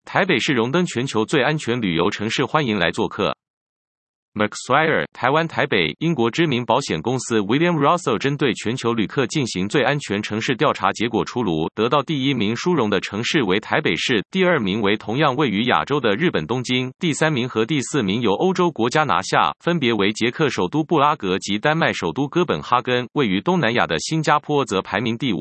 台北市荣登全球最安全旅游城市，欢迎来做客。McSwire 台湾台北，英国知名保险公司 William Russell 针对全球旅客进行最安全城市调查结果出炉，得到第1名殊荣的城市为台北市，第2名为同样位于亚洲的日本东京，第3名和第4名由欧洲国家拿下，分别为捷克首都布拉格及丹麦首都哥本哈根，位于东南亚的新加坡则排名第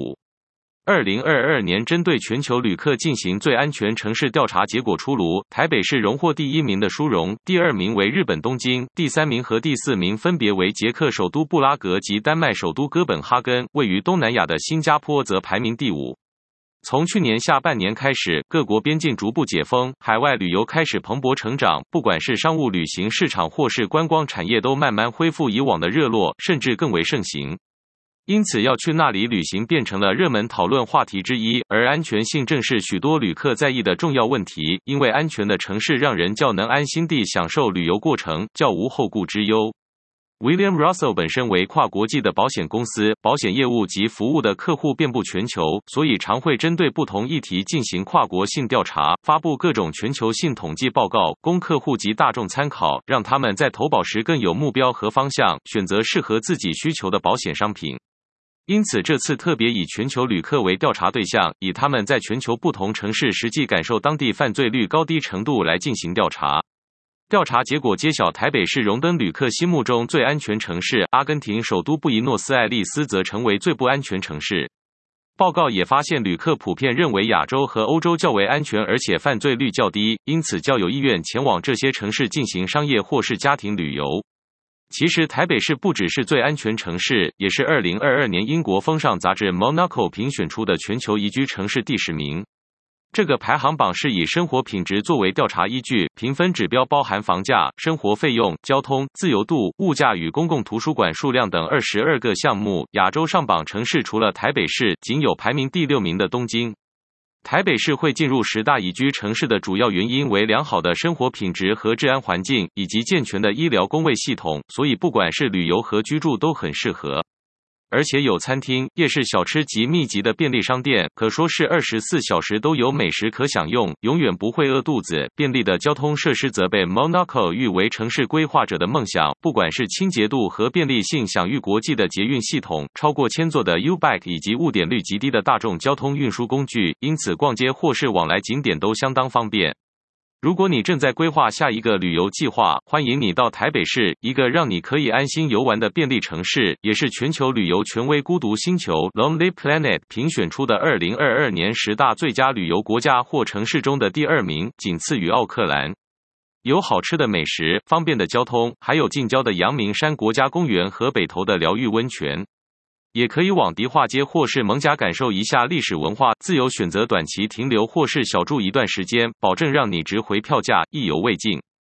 5。2022年针对全球旅客进行最安全城市调查结果出炉，台北市荣获第1名的殊荣，第2名为日本东京，第3名和第4名分别为捷克首都布拉格及丹麦首都哥本哈根，位于东南亚的新加坡则排名第5。从去年下半年开始，各国边境逐步解封，海外旅游开始蓬勃成长，不管是商务旅行市场或是观光产业都慢慢恢复以往的热络，甚至更为盛行。因此要去那里旅行变成了热门讨论话题之一，而安全性正是许多旅客在意的重要问题，因为安全的城市让人较能安心地享受旅游过程，较无后顾之忧。William Russell 本身为跨国际的保险公司，保险业务及服务的客户遍布全球，所以常会针对不同议题进行跨国性调查，发布各种全球性统计报告，供客户及大众参考，让他们在投保时更有目标和方向，选择适合自己需求的保险商品。因此这次特别以全球旅客为调查对象，以他们在全球不同城市实际感受当地犯罪率高低程度来进行调查。调查结果揭晓，台北市荣登旅客心目中最安全城市，阿根廷首都布宜诺斯艾利斯则成为最不安全城市。报告也发现，旅客普遍认为亚洲和欧洲较为安全，而且犯罪率较低，因此较有意愿前往这些城市进行商业或是家庭旅游。其实台北市不只是最安全城市，也是2022年英国风尚杂志 Monaco 评选出的全球宜居城市第10名。这个排行榜是以生活品质作为调查依据，评分指标包含房价、生活费用、交通、自由度、物价与公共图书馆数量等22个项目。亚洲上榜城市除了台北市，仅有排名第6名的东京。台北市会进入10大宜居城市的主要原因为良好的生活品质和治安环境，以及健全的医疗公卫系统，所以不管是旅游和居住都很适合。而且有餐厅、夜市小吃及密集的便利商店，可说是24小时都有美食可享用，永远不会饿肚子。便利的交通设施则被 Monaco 誉为城市规划者的梦想，不管是清洁度和便利性，享誉国际的捷运系统，超过1000座的 U-Bike 以及误点率极低的大众交通运输工具，因此逛街或是往来景点都相当方便。如果你正在规划下一个旅游计划，欢迎你到台北市，一个让你可以安心游玩的便利城市，也是全球旅游权威孤独星球 Lonely Planet 评选出的2022年10大最佳旅游国家或城市中的第2名，仅次于奥克兰。有好吃的美食、方便的交通，还有近郊的阳明山国家公园和北投的疗愈温泉。也可以往迪化街或是艋舺感受一下历史文化，自由选择短期停留或是小住一段时间，保证让你值回票价，意犹未尽。